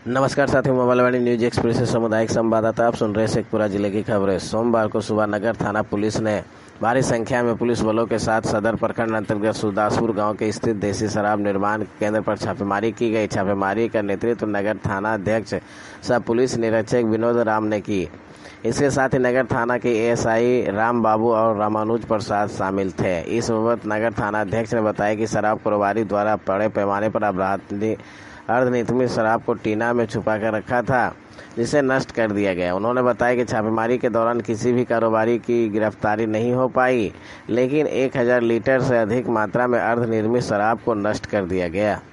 नमस्कार साथियों, मोबाइल वाणी news express से सामुदायिक संवाददाता आप सुन रहे शेखपुरा जिले की खबरें। सोमवार को सुबह नगर थाना पुलिस ने भारी संख्या में पुलिस बलों के साथ सदर प्रखंड अंतर्गत सुरदासपुर गांव के स्थित देसी शराब निर्माण केंद्र पर छापेमारी की गई। छापेमारी का नेतृत्व नगर थाना अध्यक्ष सह पुलिस निरीक्षक विनोद राम ने की। इसके साथ ही नगर थाना के एएसआई राम बाबू और रामानुज प्रसाद शामिल थे। इस बाबत नगर थाना अध्यक्ष ने बताया कि शराब कारोबारी द्वारा बड़े पैमाने पर अर्धनिर्मित शराब को टीना में छुपा कर रखा था, जिसे नष्ट कर दिया गया। उन्होंने बताया कि छापेमारी के दौरान किसी भी कारोबारी की गिरफ्तारी नहीं हो पाई, लेकिन 1000 लीटर से अधिक मात्रा में अर्धनिर्मित शराब को नष्ट कर दिया गया।